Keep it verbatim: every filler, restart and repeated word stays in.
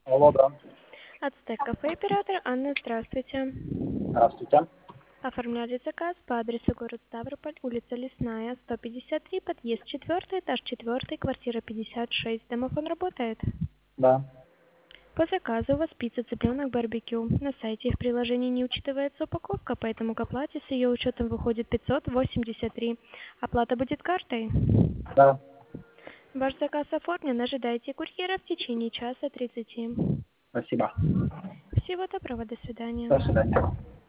Алло, да. Ацтек кафе, оператор Анна, здравствуйте. Здравствуйте. Оформляли заказ по адресу город Ставрополь, улица Лесная, сто пятьдесят три, подъезд четвертый, этаж четвертый, квартира пятьдесят шесть. Домофон работает? Да. По заказу у вас пицца цыпленок барбекю. На сайте в приложении не учитывается упаковка, поэтому к оплате с ее учетом выходит пятьсот восемьдесят три. Оплата будет картой? Да. Ваш заказ оформлен, ожидайте курьера в течение часа тридцати. Спасибо. Всего доброго, до свидания. До свидания.